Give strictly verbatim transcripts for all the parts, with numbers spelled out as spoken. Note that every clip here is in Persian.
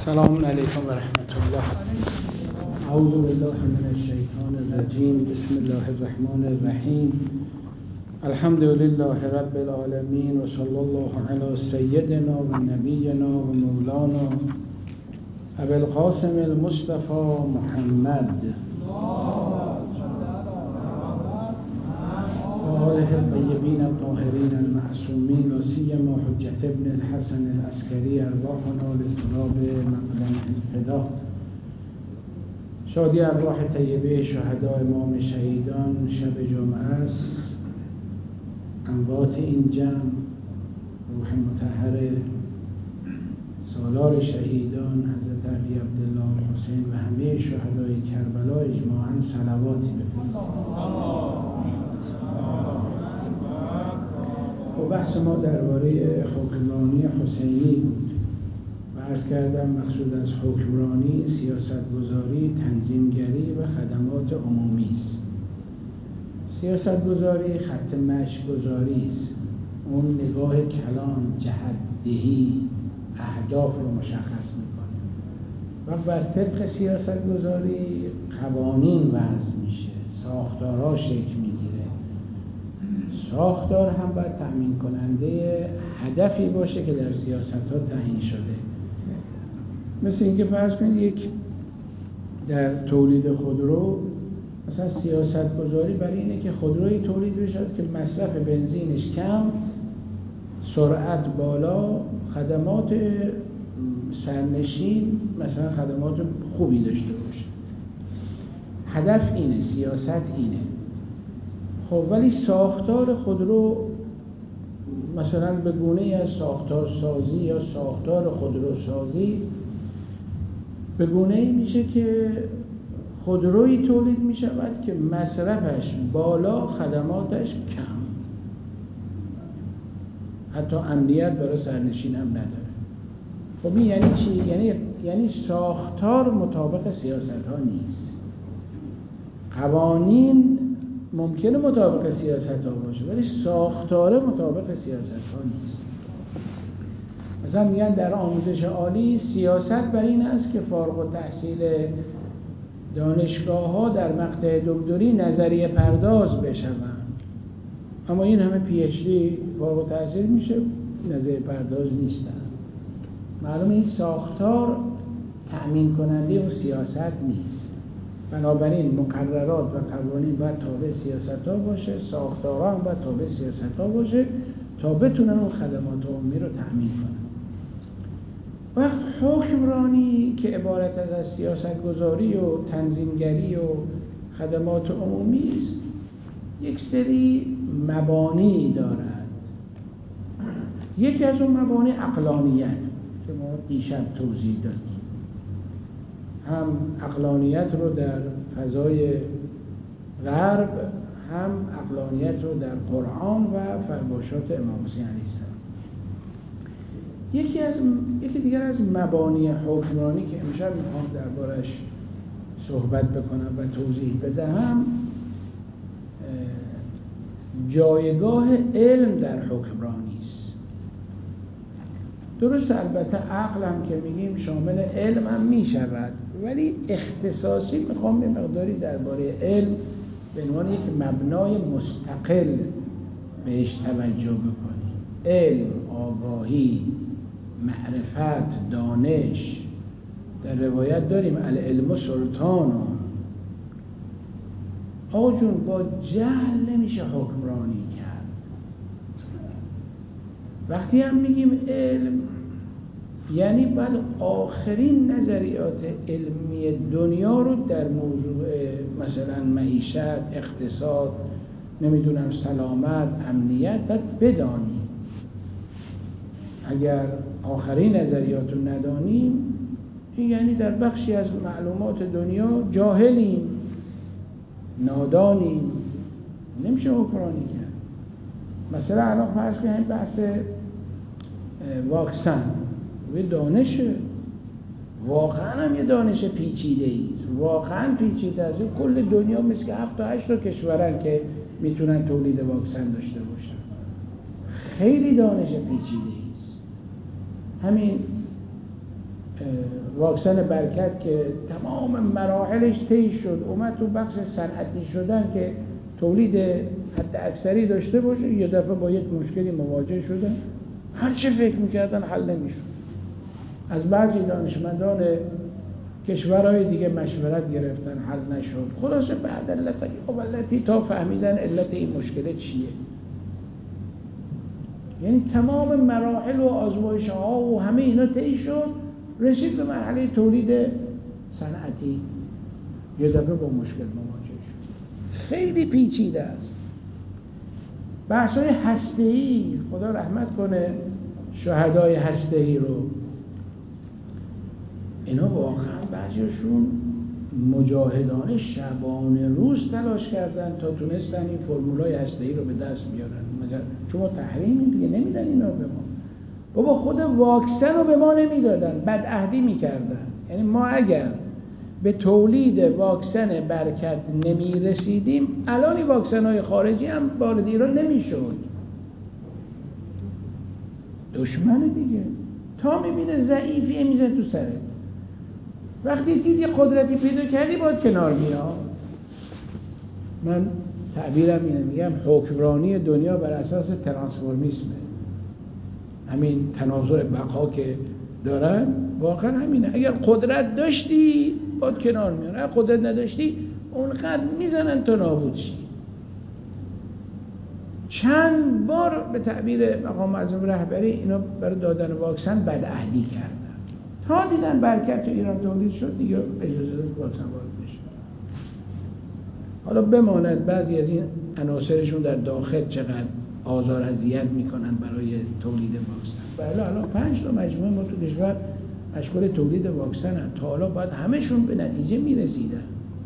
السلام علیکم و رحمت الله. اعوذ بالله من الشیطان الرجیم. بسم الله الرحمن الرحیم. الحمد لله رب العالمین و صلی الله علی سیدنا و نبینا و مولانا ابی القاسم المصطفى محمد و آله الطیبین الطاهرین المعصومین و سیما حجة ابن الحسن العسکری ارواحنا لتراب مقدم الفدا. شادی ارواح طیبه شهدا امام شهیدان شب جمعه است. اموات این جمع، روح مطهر سالار شهیدان حضرت علی عبدالله حسین و همه شهدای کربلا اجماعاً صلواتی بفرستید. و بحث ما درباره حکمرانی حسینی بود و عرض کردم مقصود از حکمرانی سیاستگذاری، تنظیمگری و خدمات عمومی است. سیاستگذاری خط مشی گذاری است، اون نگاه کلان، جهت‌دهی، اهداف رو مشخص میکنه و بر طبق سیاستگذاری قوانین وضع میشه، ساختارها شکل میگیره. ساختار هم باید تأمین کننده هدفی باشه که در سیاست ها تعیین شده. مثل اینکه فرض کنید یک در تولید خودرو مثلا سیاست گذاری برای اینه که خودروی تولید بشه که مصرف بنزینش کم، سرعت بالا، خدمات سرنشین مثلا خدمات خوبی داشته باشه. هدف اینه، سیاست اینه. خب ولی ساختار خودرو مثلا به گونه‌ای از ساختار سازی یا ساختار خودرو سازی به گونه‌ای میشه که خودرویی تولید میشود که مصرفش بالا، خدماتش کم، حتی امنیت برای سرنشین هم نداره. خب این یعنی چی؟ یعنی یعنی ساختار مطابق سیاست ها نیست. قوانین ممکنه مطابق سیاست ها باشه ولی ساختار مطابق سیاست ها نیست. مثلا میگن در آموزش عالی سیاست بر این است که فارغ التحصیل دانشگاه ها در مقطع دکتری نظریه پرداز بشوند، اما این همه پی اچ دی فارغ التحصیل میشه نظریه پرداز نیستن. معلومه این ساختار تأمین کننده اون سیاست نیست. بنابراین مقررات و قوانین باید تابع سیاست ها باشه، ساختارها هم باید تابع سیاست ها باشه تا بتونن اون خدمات عمومی رو تأمین کنن. وقت حکمرانی که عبارت از سیاست گذاری و تنظیمگری و خدمات عمومی است یک سری مبانی دارد. یکی از اون مبانی عقلانیت که ما دیشب توضیح دادیم. هم عقلانیت رو در فضای غرب، هم عقلانیت رو در قرآن و فرمایشات امام حسین علیه السلام. یکی از یکی دیگر از مبانی حکمرانی که امشب میخوام دربارش صحبت بکنم و توضیح بدهم جایگاه علم در حکمرانی است. درست البته عقل هم که میگیم شامل علم هم میشود، ولی اختصاصی میخوام یه مقداری درباره علم به عنوان یک مبنای مستقل بهش توجه بکنیم. علم، آگاهی، معرفت، دانش. در روایت داریم العلم سلطان. آقا جون با جهل نمیشه حکمرانی کرد. وقتی هم میگیم علم یعنی باید آخرین نظریات علمی دنیا رو در موضوع مثلا معیشت، اقتصاد، نمیدونم سلامت، امنیت باید بدانیم. اگر آخرین نظریات رو ندانیم یعنی در بخشی از معلومات دنیا جاهلیم، نادانیم، نمیشه حکمرانی کرد. مثلا الان فرض کنیم بحث واکسن یه دانشه، واقعا هم یه دانش پیچیده ایست، واقعا پیچیده است. کل دنیا مثل که هفت تا هشت تا کشورن که میتونن تولید واکسن داشته باشن. خیلی دانش پیچیده ایست. همین واکسن برکت که تمام مراحلش طی شد، اومد تو بخش صنعتی شدن که تولید حد اکثری داشته باشه، یه دفعه با یک مشکلی مواجه شدن، هر چه فکر میکردن حل نمیشد. از بعضی دانشمندان کشورهای دیگه مشورت گرفتن، حل نشد. خلاصه بعد علت علتی تا فهمیدن علت این مشکل چیه. یعنی تمام مراحل و آزمایش ها و همه اینا طی شد، رسید به مرحله تولید صنعتی، یه دفعه با مشکل مواجه شد. خیلی پیچیده است. بحث‌های هسته‌ای، خدا رحمت کنه شهدای هسته‌ای رو، اینا واقعا بعضیشون مجاهدانه شبانه روز تلاش کردن تا تونستن این فرمولای هسته‌ای رو به دست بیارن. مگر چون ما تحریمیم دیگه، نمیدن اینا به ما. بابا خود واکسن رو به ما نمیدادن، بدعهدی میکردن. یعنی ما اگر به تولید واکسن برکت نمیرسیدیم، الان این واکسن های خارجی هم وارد ایران نمیشد. دشمن دیگه تا میبینه ضعیفیه میزن تو سرت. وقتی دیدی قدرتی پیدا کردی باید کنار میاد. من تعبیرم اینه، میگم حکمرانی دنیا بر اساس ترانسفورمیسمه. همین تنازع بقا که دارن واقعا همینه. اگر قدرت داشتی باید کنار میان، اگر قدرت نداشتی اونقدر میزنن تا نابود شی. چند بار به تعبیر مقام معظم رهبری اینا برای دادن واکسن بدعهدی کردن، تا دیدن برکت تو ایران تولید شد دیگه اجازه داد واکسن وارد بشه. حالا بماند بعضی از این عناصرشون در داخل چقدر آزار اذیت میکنن برای تولید واکسن. بله الان پنج تا مجموعه ما تو کشور مشغول تولید واکسن هستند. تا حالا باید همشون به نتیجه میرسیدن.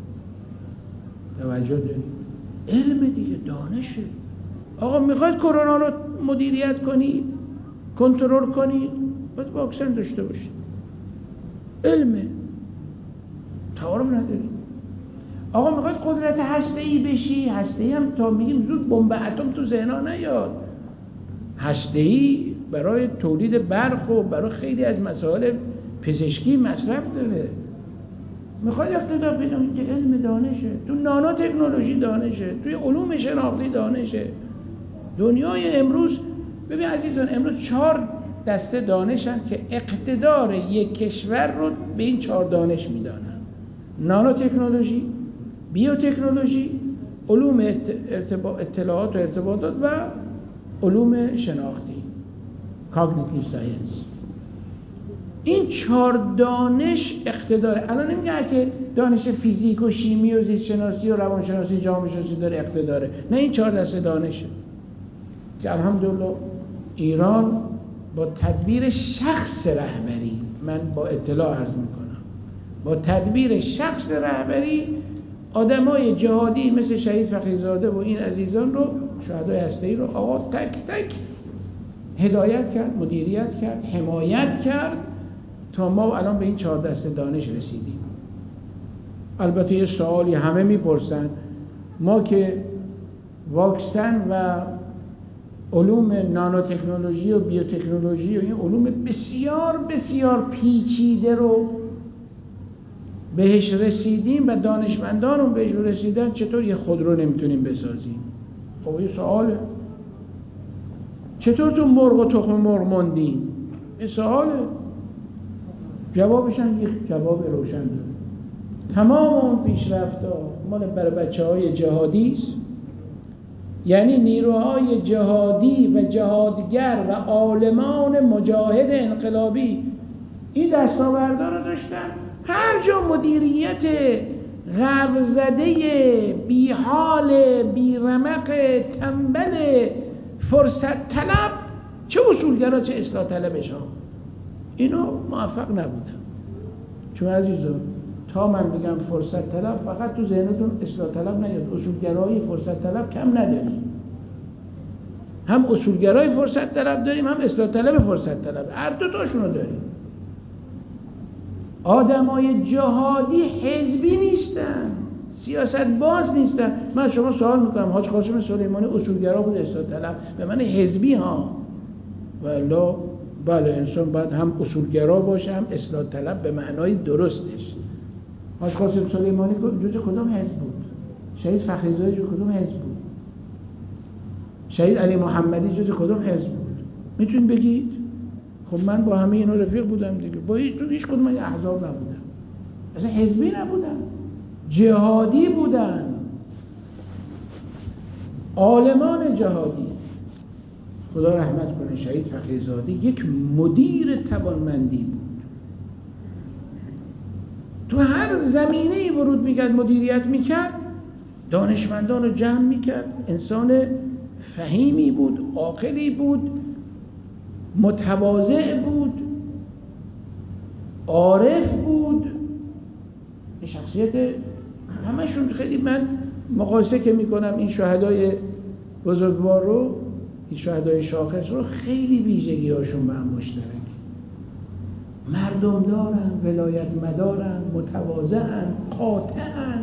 توجه دارید؟ علم دیگه، دانشه. آقا میخواید کرونا رو مدیریت کنید، کنترل کنید، باید واکسن داشته باشید. علمه، تعارف نداریم. آقا میخواید قدرت هسته‌ای بشی، هسته‌ای هم تا میگیم زود بمب اتم تو ذهنا نیاد. هسته‌ای برای تولید برق و برای خیلی از مسائل پزشکی مصرف داره. میخواید اقتدار پیدا کنید، علم دانشه، تو نانو تکنولوژی دانشه، توی علوم شناختی دانشه. دنیای امروز، ببین عزیزان، امروز چهار دسته دانشن که اقتدار یک کشور رو به این چهار دانش میدانن: نانو تکنولوژی، بیوتکنولوژی، علوم اطلاعات و ارتباطات و علوم شناختی، کاگنیتیو ساینس. این چهار دانش اقتداره. الان نمیگه که دانش فیزیک و شیمی و زیست شناسی و روانشناسی جامعه شناسی داره اقتداره، نه، این چهار دسته دانشه که الحمدلله ایران با تدبیر شخص رهبری، من با اطلاع عرض میکنم، با تدبیر شخص رهبری آدمای جهادی مثل شهید فقیه‌زاده و این عزیزان رو، شهدای هسته‌ای رو، آقا تک تک هدایت کرد، مدیریت کرد، حمایت کرد تا ما الان به این چهار دسته دانش رسیدیم. البته یه سوالی همه میپرسن، ما که واکسن و علوم نانو تکنولوژی و بیوتکنولوژی و این علوم بسیار بسیار پیچیده رو بهش رسیدیم و دانشمندان بهش رسیدن، چطور یه خودرو نمیتونیم بسازیم؟ خب یه سواله. چطور تو مرغ و تخم مرغ موندیم؟ این سواله. جوابش هم یک جواب روشن داره. تمام اون پیشرفت‌ها مال برای بچه‌های جهادی است. یعنی نیروهای جهادی و جهادگر و عالمان مجاهد انقلابی این دستاوردها رو داشتن. هر جا مدیریت غرب زده بی حال بی رمق تنبل فرصت طلب، چه اصولگرا چه اصلاح طلبش ها، اینو موفق نبودن. چون عزیزان تا من میگم فرصت طلب، فقط تو ذهنتون اصلاح طلب نیاد، اصولگرای فرصت طلب کم نداریم. هم اصولگرای فرصت طلب داریم، هم اصلاح طلب فرصت طلب، هر دو تاشونو داریم. آدمای جهادی حزبی نیستن، سیاست باز نیستن. من شما سوال میکنم، حاج قاسم سلیمانی اصولگرا بود اصلاح طلب؟ به من حزبی ها. والا بله انسان باید هم اصولگرا باشه هم اصلاح طلب به معنای درستش. حاج قاسم سلیمانی جزء کدام حزب بود؟ شهید فخریزاده جزء کدام حزب بود؟ شهید علی محمدی جزء کدام حزب بود؟ میتونید بگید؟ خب من با همه اینا رفیق بودم دیگه، با هیچ هیچ کدوم از احزاب نبودم، اصلا حزبی نبودم، جهادی بودن، عالمان جهادی. خدا رحمت کنه شهید فخریزاده یک مدیر توانمندی بود، تو هر زمینه‌ای ورود میکرد مدیریت میکرد، دانشمندان رو جمع میکرد، انسان فهیمی بود، عاقلی بود، متواضع بود، عارف بود. شخصیت همشون خیلی، من مقایسه که میکنم این شهدای بزرگوار رو، این شهدای شاخص رو، خیلی ویژگی هاشون به هم مشترک، مردم دارن، ولایت مدارن، متواضعن، قاطعن.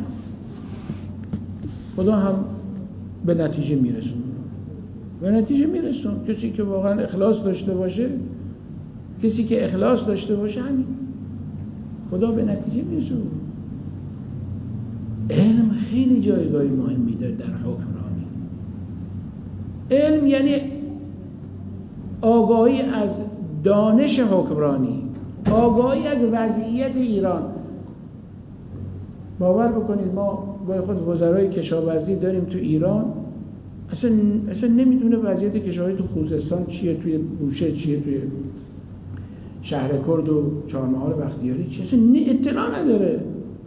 خدا هم به نتیجه میرسون، به نتیجه میرسون. کسی که واقعا اخلاص داشته باشه، کسی که اخلاص داشته باشه، همین خدا به نتیجه میرسون. علم خیلی جایگاه مهمی داره در حکمرانی. علم یعنی آگاهی از دانش حکمرانی، آگاهی از وضعیت ایران. باور بکنید ما گاهی خود وزرای کشاورزی داریم تو ایران، اصلا اصلا نمیدونه وضعیت کشاورزی تو خوزستان چیه، توی بوشه چیه، توی شهرکرد و چهارمحال بختیاری چیه، اصلا اطلاع نداره.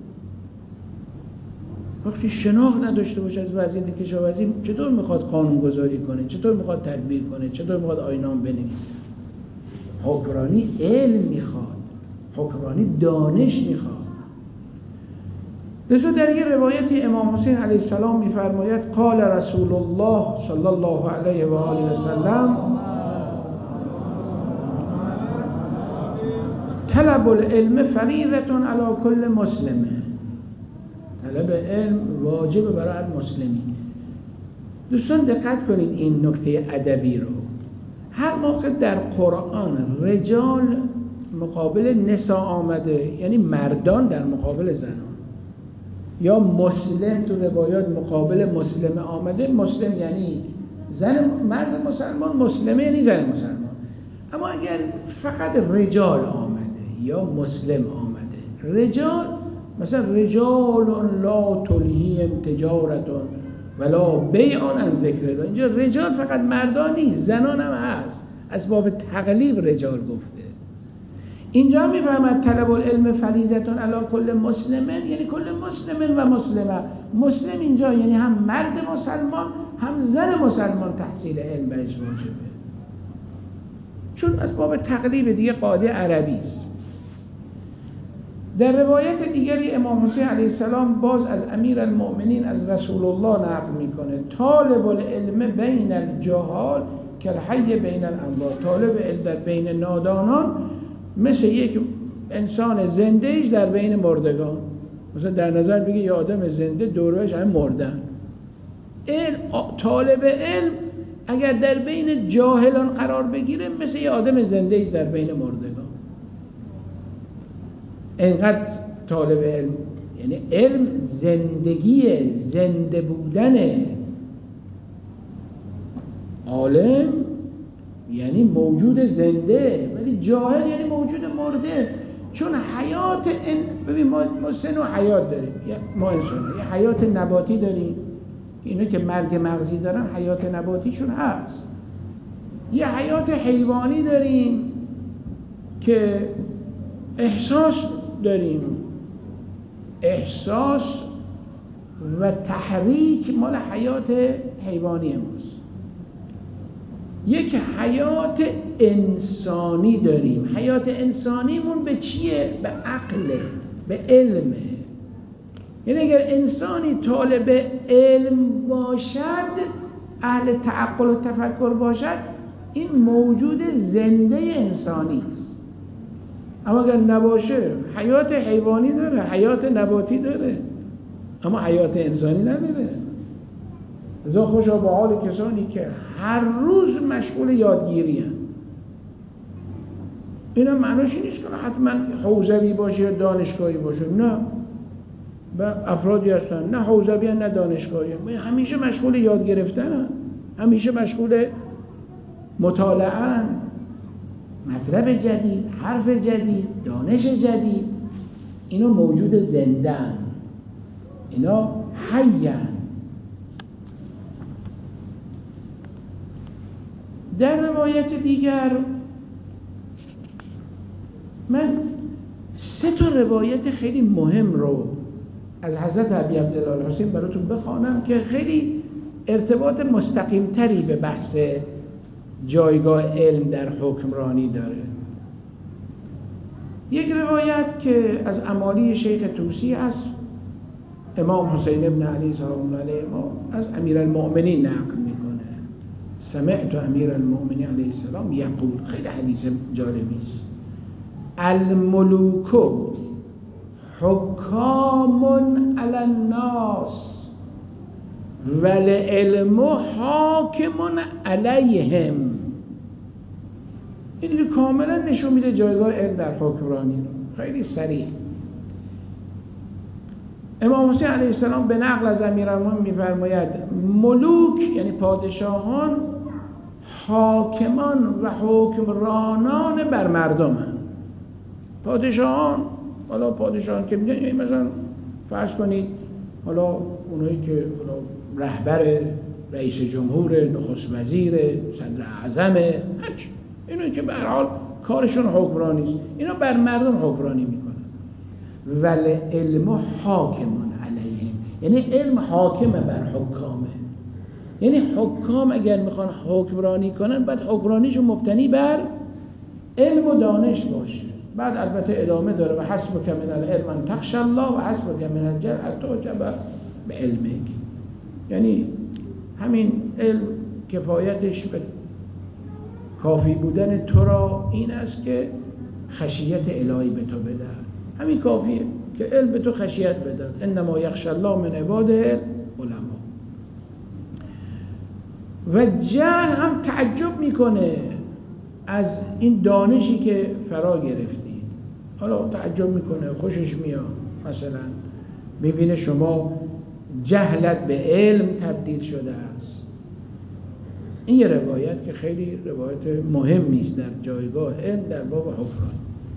وقتی شناخت نداشته باشه از وضعیت کشاورزی، چطور میخواد قانون گذاری کنه، چطور میخواد تدبیر کنه، چطور میخواد آیین‌نامه بنویسه؟ حکمرانی علم میخواد، حکمرانی دانش میخواد. لذا در یه روایتی امام حسین علیه السلام میفرماید قال رسول الله صلی الله علیه و آله و سلم طلب العلم فریضة علی کل مسلم. طلب علم واجب برای هر مسلمی. دوستان دقت کنید این نکته ادبی رو. هر موقع در قرآن رجال مقابل نساء آمده، یعنی مردان در مقابل زنان، یا مسلم تو روایات مقابل مسلمه آمده، مسلم یعنی زن، مرد مسلمان، مسلمه یعنی زن مسلمان. اما اگر فقط رجال آمده یا مسلم آمده، رجال مثلا رجال لا تلهیهم تجارت ولا بیع عن ذکر الله، اینجا رجال فقط مردان نیست، زنان هم هست، از باب تقلیب رجال گفته. اینجا میفهمد طلب العلم فریضة علی کل مسلمن، یعنی کل مسلمن و مسلمه. مسلم اینجا یعنی هم مرد مسلمان هم زن مسلمان تحصیل علم برش واجبه، چون از باب تقلیب دیگه قاعده عربی است. در روایت دیگری امام حسین علیه السلام باز از امیر المؤمنین از رسول الله نقل میکنه طالب العلم بین الجهال کالحی بین الاموات. طالب علم در بین نادانان مثل یک انسان زنده ایش در بین مردگان. مثلا در نظر بگی یه آدم زنده دورش همه مردن. علم، طالب علم اگر در بین جاهلان قرار بگیره مثل یه آدم زنده ایش در بین مردگان. اینقدر طالب علم، یعنی علم زندگی، زنده بودنه. عالم یعنی موجود زنده، ولی جاهل یعنی موجود مرده. چون حیات ان، ببین ما ما سه نوع حیات داریم، ما انسان یه حیات نباتی داریم، اینا که مرگ مغزی دارن حیات نباتیشون هست. یه حیات حیوانی داریم که احساس داریم، احساس و تحریک مال حیات حیوانی ماست. یک حیات انسانی داریم. حیات انسانیمون به چیه؟ به عقله، به علمه. یعنی اگر انسانی طالب علم باشد، اهل تعقل و تفکر باشد، این موجود زنده انسانی است. اما اگر نباشه، حیات حیوانی داره، حیات نباتی داره، اما حیات انسانی نداره. لذا خوشا به حال کسانی که هر روز مشغول یادگیری هستند. اینا معناش این نیست که حتما حوزوی باشه یا دانشگاهی باشه، نه. و افرادی هستن نه حوزوی نه دانشگاهی، همیشه مشغول یاد گرفتن، همیشه مشغول مطالعه، مطلب جدید، حرف جدید، دانش جدید. اینا موجود زندن، اینا حیان. در روایت دیگر من سه تا روایت خیلی مهم رو از حضرت ابی عبدالله الحسین براتون بخوانم که خیلی ارتباط مستقیم تری به بحث جایگاه علم در حکمرانی داره. یک روایت که از امالی شیخ طوسی است، امام حسین ابن علی سلام الله علیه از امیرالمؤمنین نقل میکنه. سمعت امیرالمؤمنین علیه السلام یقول، خیلی حدیث جالبی است، الملوک حکام علی الناس والعلم حاکم علیهم. این دیگه کاملا نشون میده جایگاه علم در حکمرانی رو، خیلی صریح. امام حسین علیه السلام به نقل از امیرالمومنین میفرماید ملوک یعنی پادشاهان حاکمان و حکمرانان بر مردم هم. پادشاهان، حالا پادشاهان که میگن یعنی مثلا فرض کنید حالا اونایی که حالا رهبر، رئیس جمهور، نخست وزیر، صدر اعظم، هرچی اینایی که به هر حال کارشون حکمرانی است، اینا بر مردم حکمرانی میکنن. ول علم حاکمون علیهم، یعنی علم حاکم بر حکامه. یعنی حکام اگر میخوان حکمرانی کنن باید حکمرانیشون مبتنی بر علم و دانش باشه. بعد البته ادامه داره و حسبک من العلم ان تخشى الله و حسبک من الجهل ان تعجب بعلمک. یعنی همین علم کفایتش به کافی بودن تو را این است که خشیت الهی به تو بده، همین کافیه که علم به تو خشیت بده. انما یخشی الله من عباده العلماء. و جهل هم تعجب میکنه از این دانشی که فرا گرفتی، حالا تعجب میکنه، خوشش میاد، مثلا میبینه شما جهلت به علم تبدیل شده است. این یه روایت که خیلی روایت مهمی است در جایگاه علم در باب حکمرانی.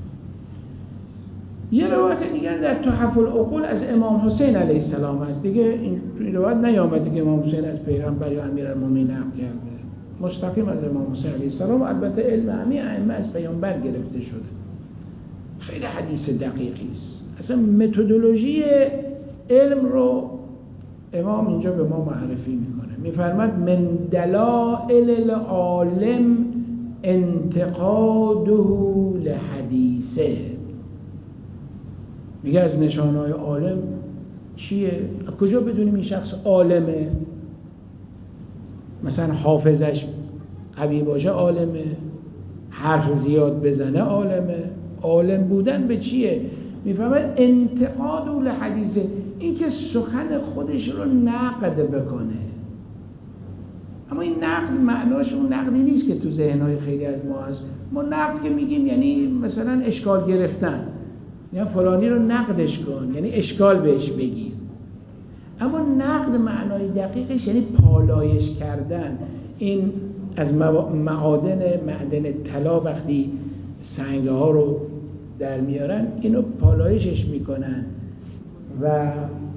یه روایت دیگر در تحف العقول از امام حسین علیه السلام است. دیگه این روایت نیامده که امام حسین از پیغمبر یا امیرالمومنین نقل کرده، مستقیم از امام حسین علیه السلام. البته علم همه ائمه از پیامبر گرفته شده. خیلی حدیث دقیقی است. اصلا متدولوژی علم رو امام اینجا به ما معرفی میکنه. میفرماد من دلائل العالم انتقاده لحدیثه. میگه از نشانه‌های عالم چیه؟ کجا بدونیم این شخص عالمه؟ مثلا حافظش قوی باشه عالمه، حرف زیاد بزنه عالمه. عالم بودن به چیه؟ میفهمه انتقاد لحدیثه، این که سخن خودش رو نقد بکنه. اما این نقد معناش اون نقدی نیست که تو ذهنهای خیلی از ما هست. ما نقد که میگیم یعنی مثلا اشکال گرفتن، یعنی فلانی رو نقدش کن، یعنی اشکال بهش بگیر. اما نقد معنای دقیقش یعنی پالایش کردن. این از معادن معدن طلا وقتی سنگ ها رو در میارن اینو پالایشش میکنن و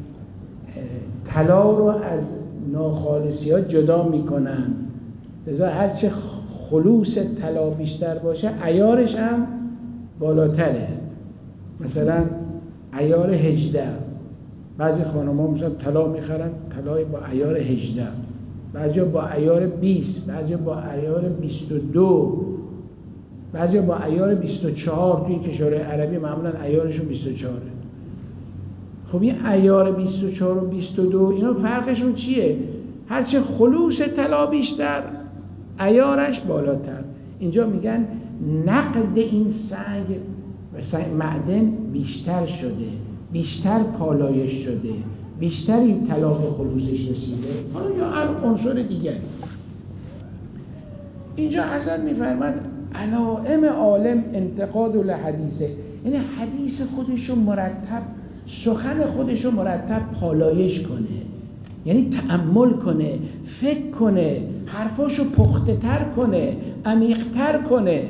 طلا رو از ناخالصیات جدا میکنن. لذا هرچه خلوص طلا بیشتر باشه عیارش هم بالاتره. مثلا عیار هجده، بعضی خانم‌ها مثلا طلا میخرن طلای با عیار هجده، بعضی با عیار بیست، بعضی با عیار بیست و دو، بعضی با عیار بیست و چهار. توی کشورهای عربی معمولا عیارشون بیست و چهار. خب این عیار بیست و چهار و بیست و دو اینا فرقشون چیه؟ هرچه خلوص طلا بیشتر عیارش بالاتر. اینجا میگن نقد این سنگ و سنگ معدن بیشتر شده، بیشتر پالایش شده، بیشتر این طلا به خلوصش رسیده، حالا یا هر عنصر دیگری. اینجا حضرت میفرماد علائم عالم انتقاد لحدیثه، یعنی حدیث خودشو مرتب، سخن خودشو مرتب پالایش کنه، یعنی تأمل کنه، فکر کنه، حرفاشو پخته تر کنه، عمیق تر کنه.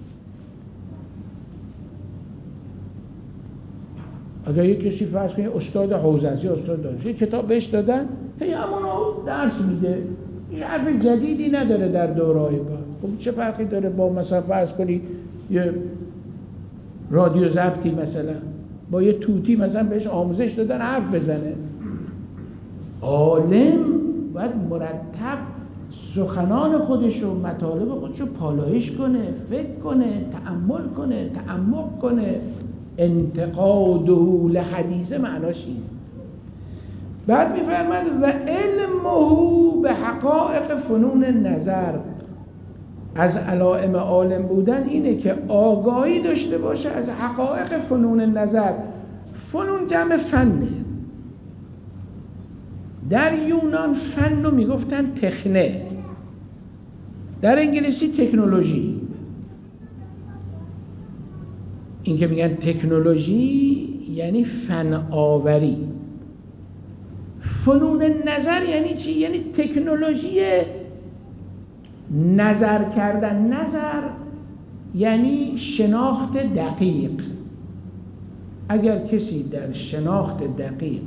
اگر یک کسی فرض کنه استاد حوزه است یا استاد دانشگاه کتاب بهش دادن، هی همونو درس میده، این حرف جدیدی نداره در دوره‌های بعد. خب چه فرقی داره با مثلا فرض کنی یه رادیو ضبطی مثلا با یه توتی مثلا بهش آموزش دادن حرف بزنه؟ عالم باید مرتب سخنان خودش رو، مطالب خودش رو پالایش کنه، فکر کنه، تأمل کنه، تعمق کنه. انتقاده لحدیثه معناش اینه. بعد میفرماد و علمه به حقایق فنون نظر، از علائم عالم بودن اینه که آگاهی داشته باشه از حقایق فنون نظر. فنون جمع فنه. در یونان فن رو میگفتن تکنه، در انگلیسی تکنولوژی. این که میگن تکنولوژی یعنی فن آوری. فنون نظر یعنی چی؟ یعنی تکنولوژی نظر کردن. نظر یعنی شناخت دقیق. اگر کسی در شناخت دقیق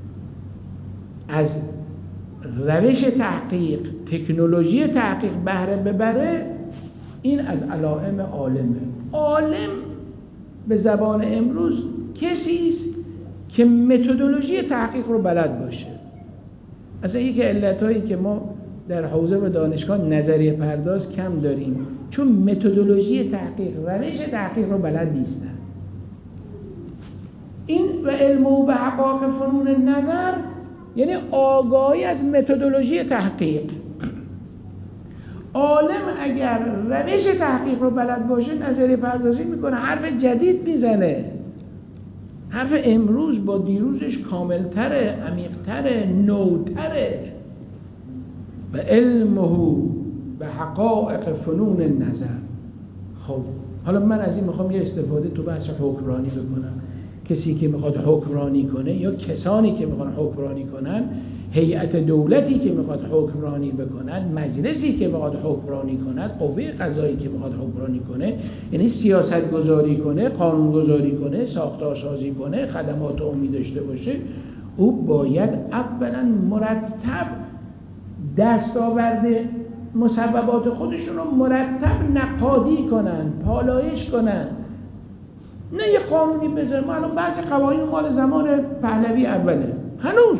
از روش تحقیق، تکنولوژی تحقیق بهره ببره، این از علائم عالمه. عالم به زبان امروز کسی است که متدولوژی تحقیق رو بلد باشه. اصلا یکی علتایی که ما در حوزه و دانشگاه نظریه پرداز کم داریم، چون متدولوژی تحقیق، روش تحقیق رو بلد نیستن. این و علم به حقایق فنون نظر یعنی آگاهی از متدولوژی تحقیق. عالم اگر روش تحقیق رو بلد باشه نظریه پردازی میکنه، حرف جدید میزنه، حرف امروز با دیروزش کاملتره، عمیقتره، نوتره. و علمه به حقایق فنون نظر. خب حالا من از این میخوام یه استفاده تو بحث حکمرانی بکنم. کسی که میخواد حکمرانی کنه یا کسانی که میخوان حکمرانی کنن، هیئت دولتی که میخواد حکمرانی بکند، مجلسی که میخواد حکمرانی کند، قوه قضایی که میخواد حکمرانی کنه، یعنی سیاست گذاری کنه، قانون گذاری کنه، ساختارسازی کنه، خدمات عمومی داشته باشه، او باید اولا مرتب دستاورد مسببات خودشون رو مرتب نقادی کنن، پالایش کنن. نه یه قانونی بذاره. ما الان بعضی قوانین مال زمان پهلوی اوله، هنوز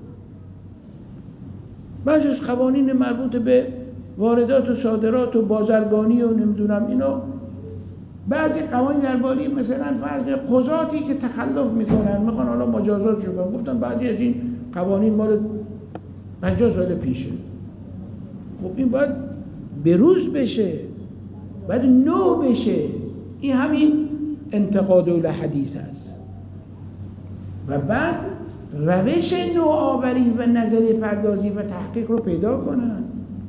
بعضی از قوانین مربوط به واردات و صادرات و بازرگانی و نمیدونم اینا، بعضی قوانین درباره مثلا فرض قضاتی که تخلف میکنن میخوان حالا مجازات شو کنن، گفتن بعضی از این قوانین مال پنجاه سال پیشه. خب این باید بروز بشه، باید نو بشه. این همین انتقاد الحدیث است. و بعد روش نوآوری و نظریه پردازی و تحقیق رو پیدا کنن.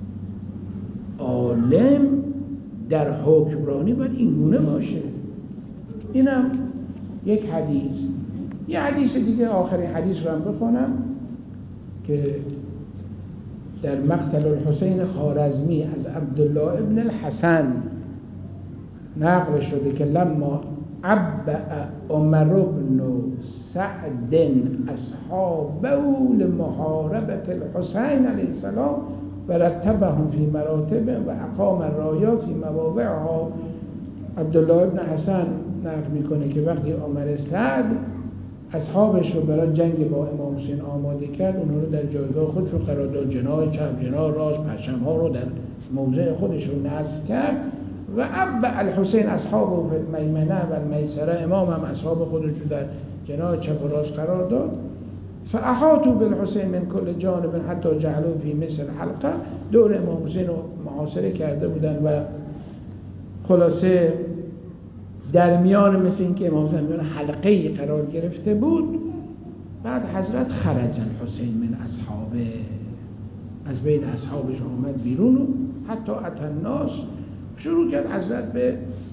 عالم در حکمرانی باید اینگونه باشه. اینم یک حدیث. یه حدیث دیگه، آخرین حدیث رو هم بخونم که در مقتل الحسین خوارزمی از عبدالله ابن الحسن نقل شده که لما عبأ عمر بن سعد اصحابه لمحاربة الحسین علیه السلام و رتبهم فی مراتب و اقام الرایات فی مواضعها. عبدالله ابن حسن نقل میکنه که وقتی عمر سعد اصحابش رو برای جنگ با امام حسین آماده کرد، اونها رو در جایگاه خودش رو قرار داد، جناح چپ، جناح راست، پرچم ها رو در موضع خودش رو نصب کرد. و عبأ الحسین اصحابه فی المیمنه و المیسره، امام هم اصحاب خودش رو در جناح چپ و راست قرار داد. فاحاطوا بالحسین من کل جانب حتی جعلوا فی مثل حلقه، دور امام حسین رو محاصره کرده بودن و خلاصه در میان مثل این که امام حسین میان حلقه‌ای قرار گرفته بود. بعد حضرت خرج الحسین من اصحابه، از بین اصحابش آمد بیرون و حتی اتى الناس شروع کرد حضرت به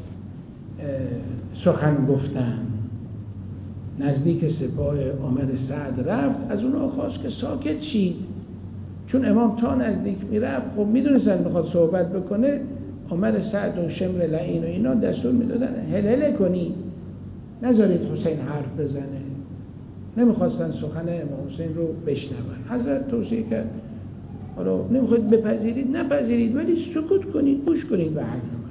سخن گفتن. نزدیک سپاه عامر سعد رفت، از اونها خواست که ساکت شید، چون امام تا نزدیک میرفت خب میدونستن میخواد صحبت بکنه. عامر سعد و شمر لعین و اینا دستور میدادن هل هل کنید، نذارید حسین حرف بزنه. نمیخواستن سخن امام حسین رو بشنون. حضرت توصیه کرد حالا نمیخواید بپذیرید نپذیرید، ولی سکوت کنید، گوش کنید به حرف من.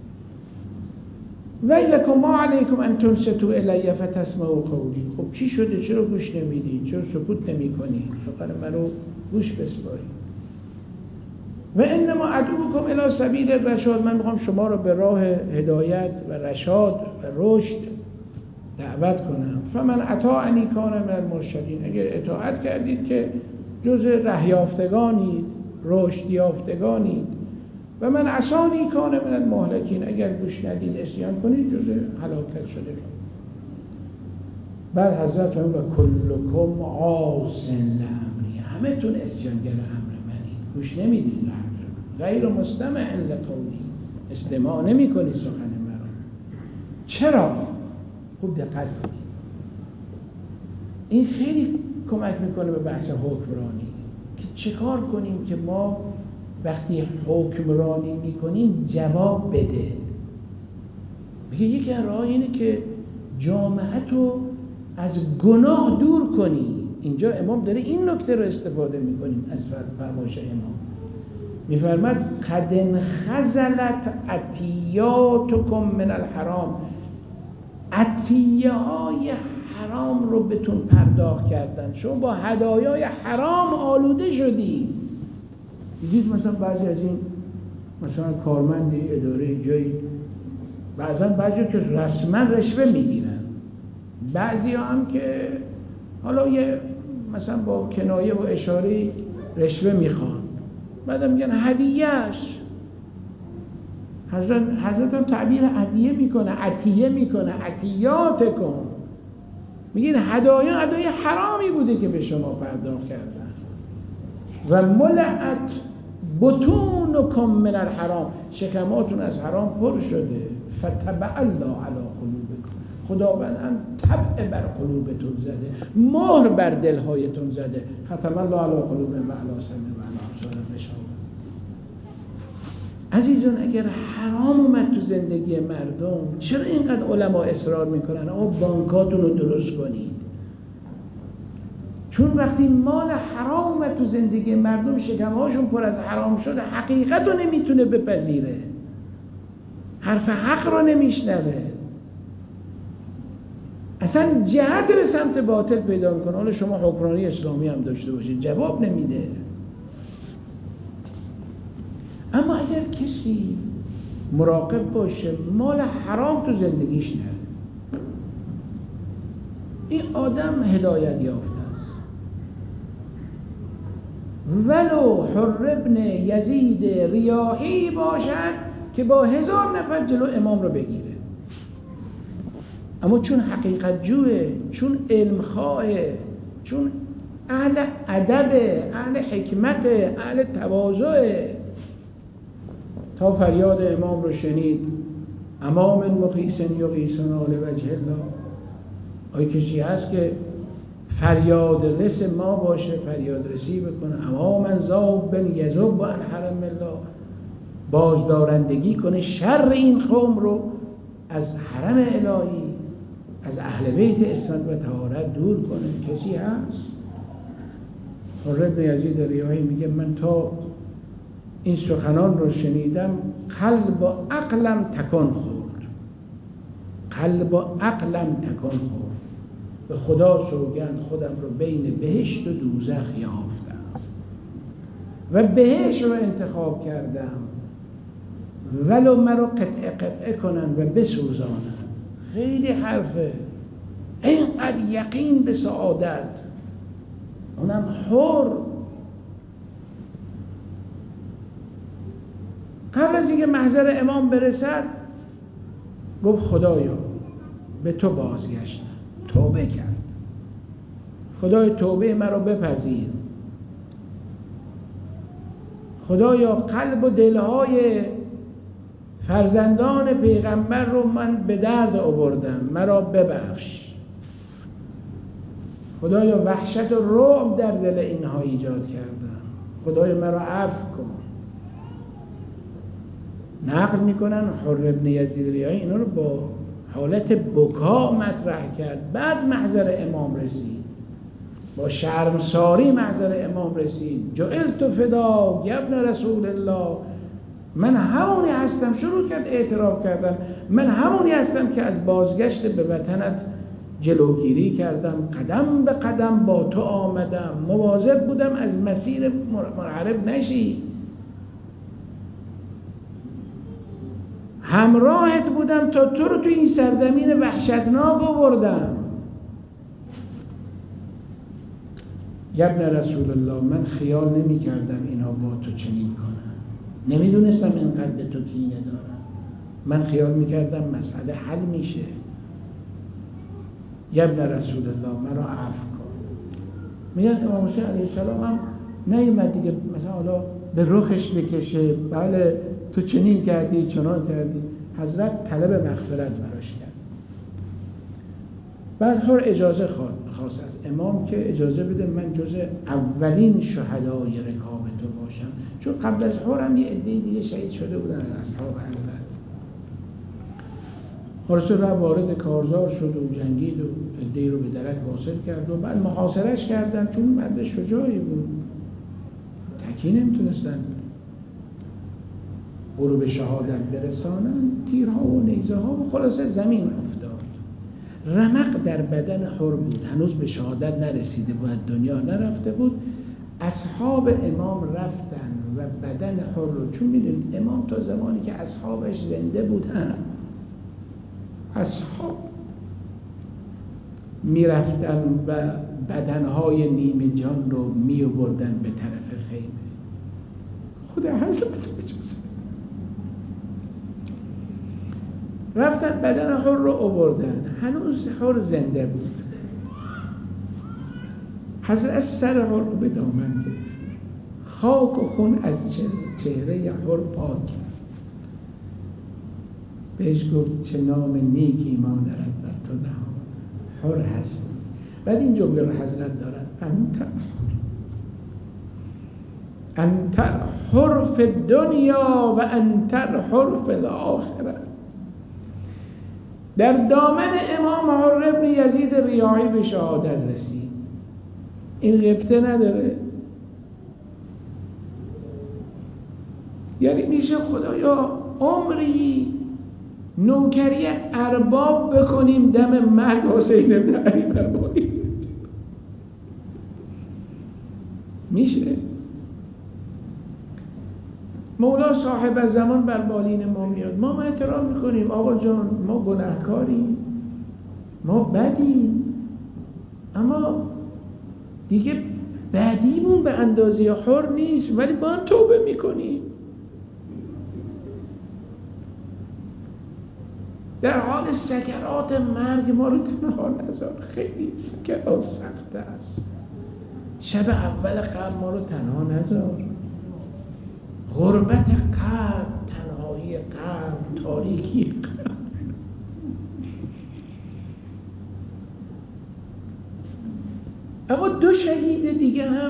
ویلکم ما علیکم ان تنصتوا الی فتسمعوا قولی. خب چی شده؟ چرا گوش نمیدید؟ چرا سکوت نمیکنید؟ سخن من رو گوش بسپارید. و انما ادعوکم الی سبیل الرشاد. من میخوام شما رو به راه هدایت و رشاد و رشد دعوت کنم. فمن اطاعنی کان من المرشدین. اگر اطاعت کردید که جز ره یافتگانید، رشد یافتگانید. و من عصانی کان من المهلکین. اگر گوش ندید اسیان کنید جز هلاکت شده. بعد حضرت فرمود و کلکم عاص لامری. همه تون اسیانگر امر منید، گوش نمیدید غیر مستمع لقولی. استماع نمی کنید سخن مرا. چرا؟ خوب دقت کنید. این خیلی کمک میکنه به بحث حکمرانی که چه کار کنیم که ما وقتی حکمرانی میکنیم جواب بده. میگه یکی از راه اینه که جامعه تو از گناه دور کنی. اینجا امام داره این نکته رو استفاده میکنیم از فرمایش امام. میفرماد قد انخزلت عطیاتکم من الحرام. عطیه های حرام رو بهتون پرداخت کردن، شما با هدایای حرام آلوده شدی. دیدید مثلا بعضی از این مثلا کارمندی اداره جایی بعضا بعضی که رسما رشوه میگیرن، بعضی هم که حالا یه مثلا با کنایه و اشاره رشوه میخوان، بعد میگن هدیهش. حضرت حضرت هم تعبیر هدیه میکنه، عطیه میکنه، عطیات کن. میگین هدایا هدای حرامی بوده که به شما پرداخت کردن. و ملعت بطونکم من الحرام. شکماتون از حرام پر شده. فتبع الله علی قلوبکم. خداوند هم طبع بر قلوبتون زده، مهر بر دلهایتون زده. ختم الله علی قلوبهم و علی سمعهم و علی ابصارهم غشاوة. عزیزان اگر حرام اومد تو زندگی مردم، چرا اینقدر علما اصرار میکنن آقا بانکاتون رو درست کنید؟ چون وقتی مال حرام اومد تو زندگی مردم، شکمهاشون پر از حرام شده، حقیقت رو نمیتونه بپذیره، حرف حق رو نمیشنوه، اصلا جهت به سمت باطل پیدا میکنه. حالا شما حکمرانی اسلامی هم داشته باشید جواب نمیده. اما اگر کسی مراقب باشه مال حرام تو زندگیش نره، این آدم هدایت یافته است. ولو حر ابن یزید ریاحی باشد که با هزار نفر جلو امام رو بگیره، اما چون حقیقت جوه، چون علم خواهه، چون اهل ادبه، اهل حکمته، اهل تواضعه، تا فریاد امام رو شنید اما من مقیس یقیسنا لوجه الله. آیا کسی هست که فریاد رس ما باشه، فریاد رسی بکنه اما من ذاب بن یذب عن حرم الله، بازدارندگی کنه شر این قوم رو از حرم الهی، از اهل بیت عصمت و طهارت دور کنه؟ کسی هست؟ حر ابن یزید ریاحی میگه من تا این سخنان رو شنیدم قلب و عقلم تکان خورد، قلب و عقلم تکان خورد، به خدا سوگند خودم رو بین بهشت و دوزخ یافتم و بهشت رو انتخاب کردم، ولو مرا قطعه قطعه کنن و بسوزانن. خیلی حرفه، اینقدر یقین به سعادت، اونم حر. قبل از اینکه محضر امام برسد گفت خدایا به تو بازگشتم، توبه کرد، خدای توبه مرا بپذیر، خدایا قلب و دلهای فرزندان پیغمبر رو من به درد آوردم، مرا ببخش. خدایا وحشت و رعب در دل اینها ایجاد کردم، خدایا مرا عفو کن. نقل میکنن حر ابن یزید ریاحی اینا رو با حالت بکا مطرح کرد. بعد محضر امام رسید، با شرمساری محضر امام رسید. جعلت فدا یا ابن رسول الله، من همونی هستم. شروع کرد اعتراف کردن، من همونی هستم که از بازگشت به وطنت جلوگیری کردم، قدم به قدم با تو آمدم، مواظب بودم از مسیر منحرف نشی، همراهت بودم تا تو رو تو این سرزمین وحشتناک آوردم. یا ابن رسول الله، من خیال نمی کردم اینها با تو چنین کنن، نمیدونستم اینقدر به تو کینه دارم، من خیال می کردم مسئله حل میشه. یا ابن رسول الله، مرا عفو کن. میگن امام حسین علیه السلام هم نیومد دیگه مثلا حالا به رخش بکشه، بله تو چنین کردی چنان کردی. حضرت طلب مغفرت براش کرد. بعد هر اجازه خواست از امام که اجازه بده من جز اولین شهدای رکاب تو باشم، چون قبل از هر هم یه عده دیگه شهید شده بودن از اصحاب حضرت. رسول الله وارد کارزار شد و جنگید و عده‌ای رو به درک واصل کرد و بعد محاصرش کردن، چون مرد شجاعی بود، تکی نمیتونستن او رو به شهادت برسانن. تیرها و نیزه ها و خلاصه زمین افتاد. رمق در بدن حر بود، هنوز به شهادت نرسیده بود، دنیا نرفته بود. اصحاب امام رفتن و بدن حر رو، چون میدونید امام تا زمانی که اصحابش زنده بودن، اصحاب میرفتن و بدنهای نیمه جان رو میبردن به طرف خیمه. خود حضرت بجوزه رفتن بدن حر رو آوردن، هنوز حر زنده بود. حضرت سر حر رو به دامن گرفت، خاک و خون از چهره حر پاک کرد، بهش گفت چه نام نیکی مادرت بر تو نهاد، حر هستی. بعد این جمله رو حضرت دارد، انت انت حر فی الدنیا و انت حر فی الاخره. در دامن امام حر ابن یزید ریاحی به شهادت رسید. این غبطه نداره. یعنی میشه خدایا عمری نوکری ارباب بکنیم دم مرگ حسین بن علی بربایی؟ میشه؟ مولا صاحب زمان بر بالین ما میاد، ما احترام میکنیم، آقا جان ما گناهکاریم، ما بدیم، اما دیگه بدیمون به اندازه حر نیست، ولی با هم توبه میکنیم. در حال سکرات مرگ ما رو تنها نذار، خیلی سکرات سخت است. شب اول قبر ما رو تنها نذار. غربت قبر، تنهایی قبر، تاریکی قبر. اما دو شهید دیگه هم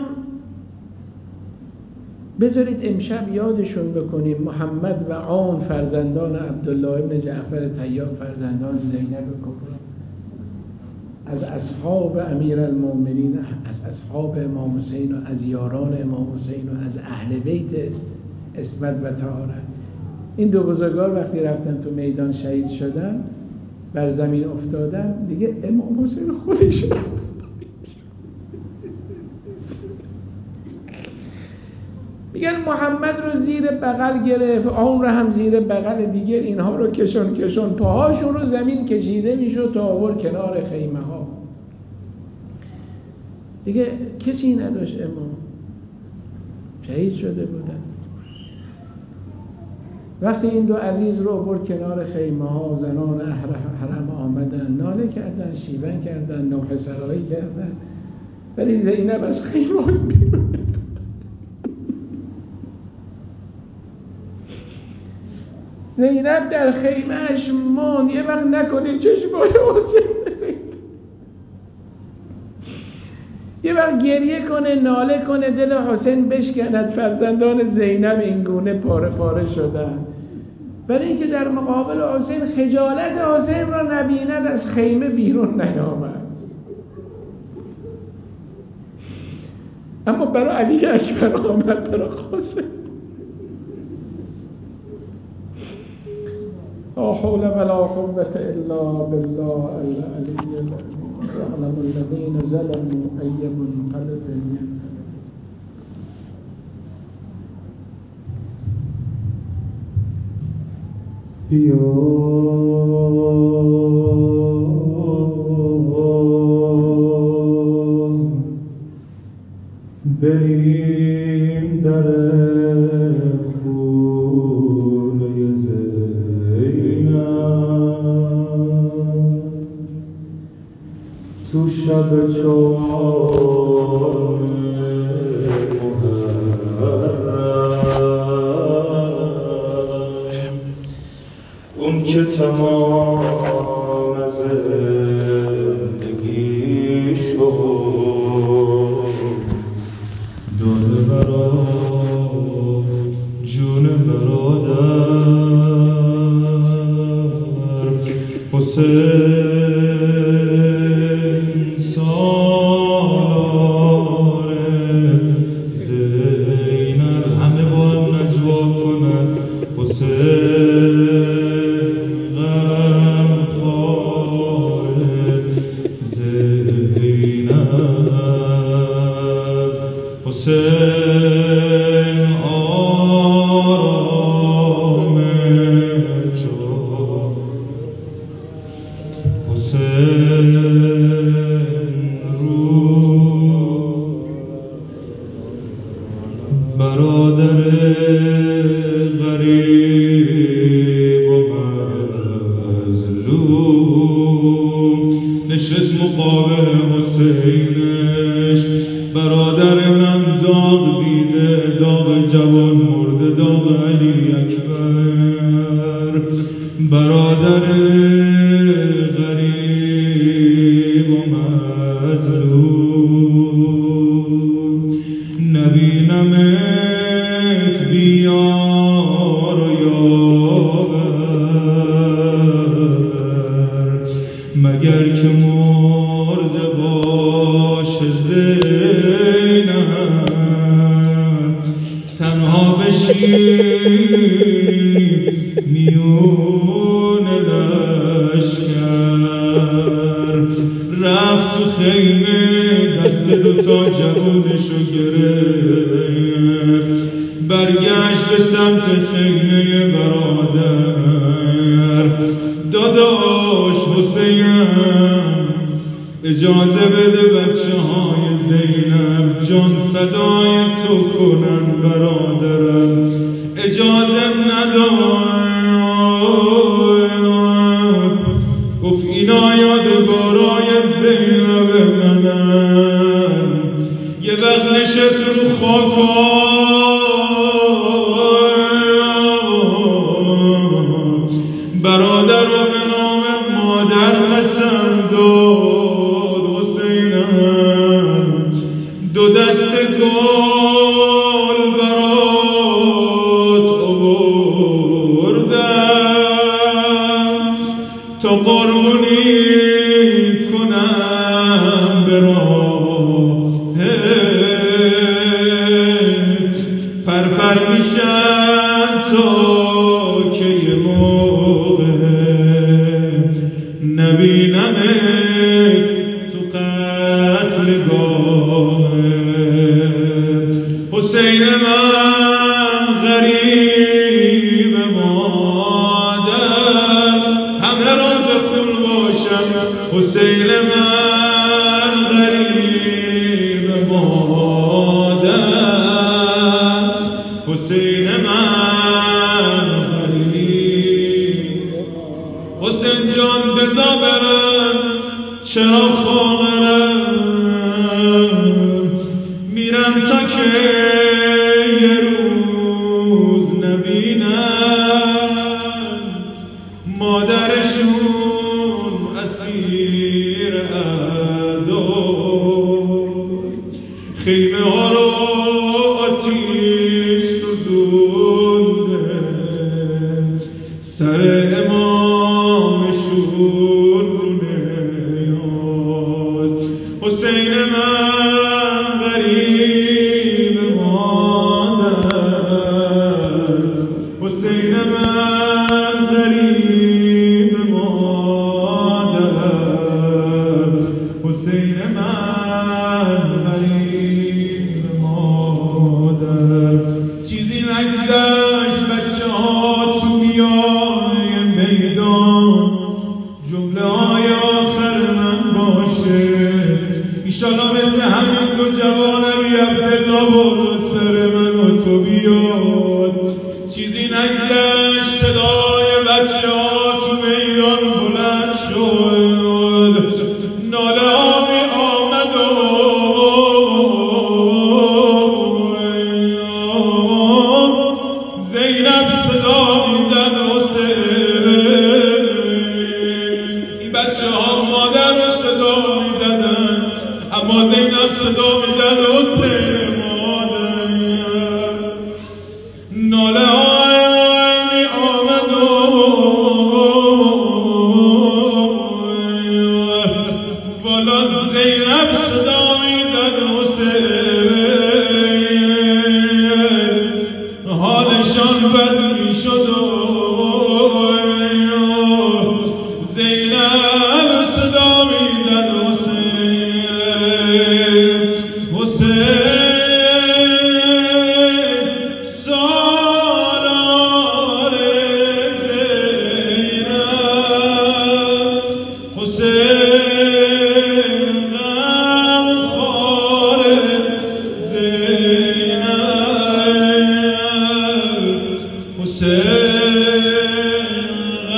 بذارید امشب یادشون بکنیم، محمد و عون فرزندان عبدالله ابن جعفر طیار فرزندان زینب کبرا، از اصحاب امیرالمومنین، از اصحاب امام حسین و از یاران امام حسین و از اهل بیت عصمت و طهارت. این دو بزرگوار وقتی رفتن تو میدان شهید شدن، بر زمین افتادن، دیگه امام حسین خودش میگن محمد رو زیر بغل گرفت، اون رو هم زیر بغل دیگر، اینها رو کشون کشون، پاهاشون رو زمین کشیده میشد تا آورد کنار خیمه ها. دیگه کسی نداشت، امام شهید شده بودن. وقتی این دو عزیز رو آورد کنار خیمه ها، زنان حرم آمدن، ناله کردن، شیون کردن، نوحه سرایی کردن، ولی زینب از خیمه ها بیرون. زینب در خیمهش مون، یه وقت نکنه چشمای حسین، یه وقت گریه کنه، ناله کنه، دل حسین بشکند. فرزندان زینب این گونه پاره پاره شدن برای اینکه در مقابل حسین خجالت حسین را نبیند، از خیمه بیرون نیامد. اما برای علی اکبر آمد، برای قاسم. لا حول ولا قوة الا بالله العلی العظیم. سيعلم الذين ظلموا أي منقلب ينقلبون. بریم در خونه زینب تو شب چهار محرم، اون که تمام زندگی شد داده برا جون برادر حسین سالار زینب. همه با هم نجوا کنن. حسین غمخوار زینب، حسین آرام جان، حسین رو برادر غریب و مظلوم نشست مقابل حسینش. برادر من داغ دیده، داغ جوان مرده، داغ علی اکبر. برادر غریب و مظلوم نبینمت بیار و یاور، مگر که مرده باش زینب، تنها بشی میون لشکر. رفت تو خیمه دست دوتا جوونشو گرفت، برگشت به سمت خیمه برادر. داداش حسینم اجازه بده بچه های زینب جان فدای تو کنن برادرم، اجازه نداد. گفت اینا یادگارای زینب منن. یه وقت نشست رو خاکا برادر رو به نام مادر قسم داد. حسینم دو دست گل برات آوردم تا قربونی کنم به راهت. پرپر میشن تا که یه موقع نبینمت تو قتلگاه. حسین من غریب مادر، همه راز خون باشم. حسین من غریب خیمه ها رو آتیش سوزونده، سر امامشون نیاز. حسین من غریب مادر، حسین من غریب مادر، حسین من غریب مادر. چیزی نگذشت بچه ها تو میانه میدان، جمله های آخر من باشه ایشالا مثل همین دو جوان بی عبدالله بالا سر من و تو بیاد. چیزی نگذشت صدای بچه ها تو میدان بلند شد، ناله ها می آمد و زینب صدا میزد حسین. این بچه ها مادر رو صدا میزدن، اما زینب صدا میزد حسین مادر. ناله های می آمد و بالا زینب صدا میزد حسین. حالشان بد میشد و زینب صدا میزد حسین. حسین سالار زینب، حسین غمخوار زینب، حسین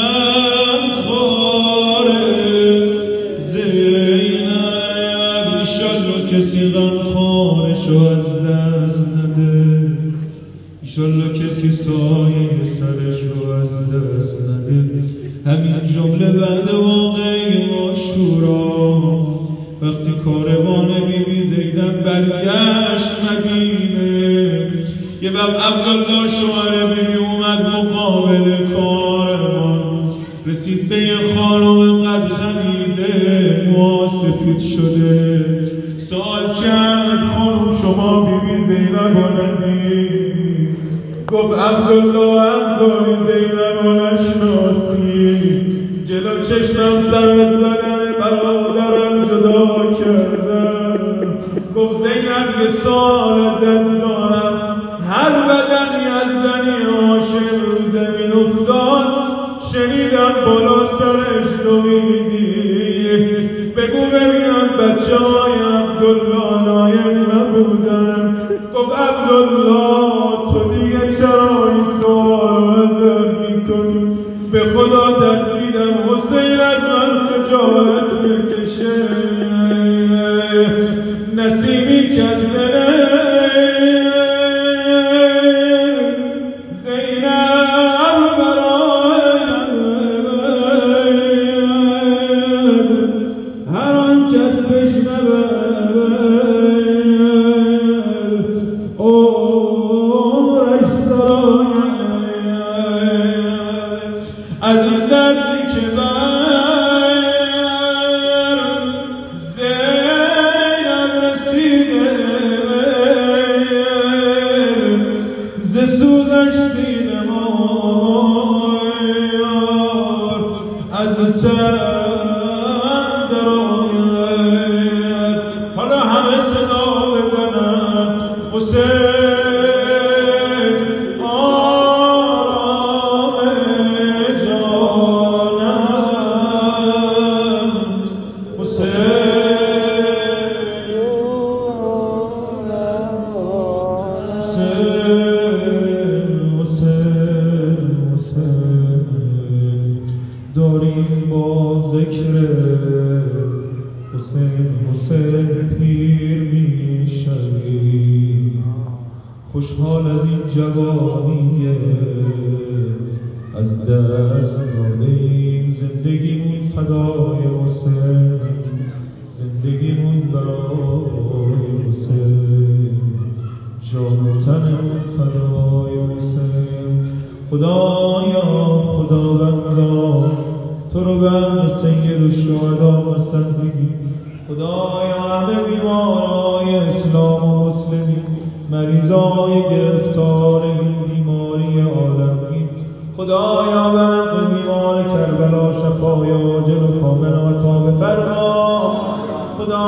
غمخوار زینب. ایشالله کسی غمخوارشو از دست نده، ایشالله کسی سایه سرشو از دست نده. همین جمله بعد واقعه عاشورا، وقتی کاروان بی بی زینب برگشت مدینه، یه وقت عبدالله شوهر بی بی اومد مقابل کاروان، رسید به یه خانم قد خمیده موها سفید شده، سوال کرد خانم شما بی بی زینب رو ندید؟ گفت عبدالله هم داری زینب رو نشناسی، جلو چشمم سر از بدن برادرم جدا کردم. گفت زینب یه سال ازت دارم، هر بدنی از بنی هاشم رو زمین افتاد شنیدم بالا سرش دویدی، بگو ببینم بچه های عبدالله نایب نبودن؟ گفت عبدالله تو دیگه چرا این سوال رو ازم میکنی؟ به خدا ترسیدم حسین از من خجالت بکشه. نسیمی که از دل زینب برایم هر آن کس بشنود عمرش سراید. از این دردی که بر زینب رسیده، ز سوزش سینه ما از تن درآید. حالا همه صدا بزنن حسین آرام جانم، حسین حسین حسین حسین. داریم با ذکر حسین حسین پیر میشویم، خوشحال از این جوانی از دست دادیم. زندگیمون فدای حسین، زندگیمون برای حسین. تنمون فدای حسین. خدایا خداوندا تو رو به سید الشهدا مثل بگی. خدایا همه بیمارای اسلام و مسلمین، مریضای گرفتار این بیماری عالمی، خدایا به همه بیمار کربلا شفای عاجل